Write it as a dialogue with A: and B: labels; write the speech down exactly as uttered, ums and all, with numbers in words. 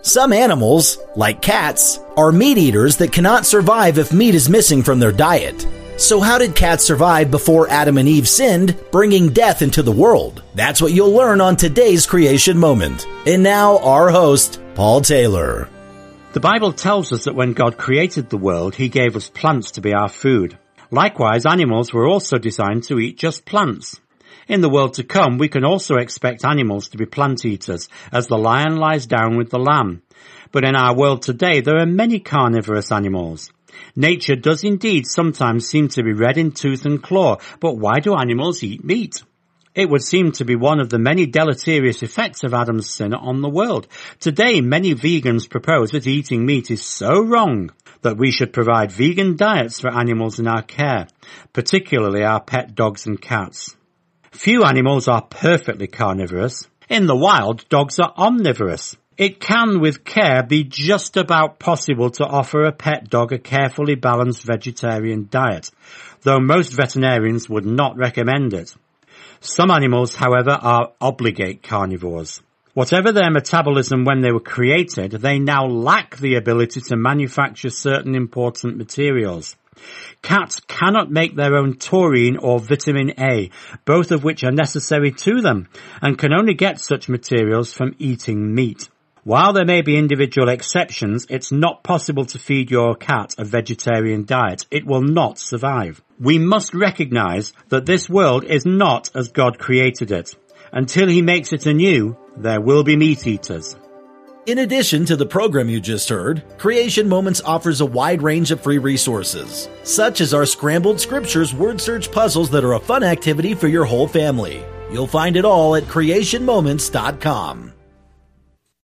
A: Some animals, like cats, are meat eaters that cannot survive if meat is missing from their diet. So how did cats survive before Adam and Eve sinned, bringing death into the world? That's what you'll learn on today's Creation Moment. And now, our host, Paul Taylor.
B: The Bible tells us that when God created the world, He gave us plants to be our food. Likewise, animals were also designed to eat just plants. In the world to come, we can also expect animals to be plant eaters, as the lion lies down with the lamb. But in our world today, there are many carnivorous animals. Nature does indeed sometimes seem to be red in tooth and claw, but why do animals eat meat? It would seem to be one of the many deleterious effects of Adam's sin on the world. Today, many vegans propose that eating meat is so wrong that we should provide vegan diets for animals in our care, particularly our pet dogs and cats. Few animals are perfectly carnivorous. In the wild, dogs are omnivorous. It can, with care, be just about possible to offer a pet dog a carefully balanced vegetarian diet, though most veterinarians would not recommend it. Some animals, however, are obligate carnivores. Whatever their metabolism when they were created, they now lack the ability to manufacture certain important materials. Cats cannot make their own taurine or vitamin A, both of which are necessary to them, and can only get such materials from eating meat. While there may be individual exceptions, it's not possible to feed your cat a vegetarian diet. It will not survive. We must recognize that this world is not as God created it. Until He makes it anew, there will be meat eaters.
A: In addition to the program you just heard, Creation Moments offers a wide range of free resources, such as our Scrambled Scriptures word search puzzles that are a fun activity for your whole family. You'll find it all at creation moments dot com.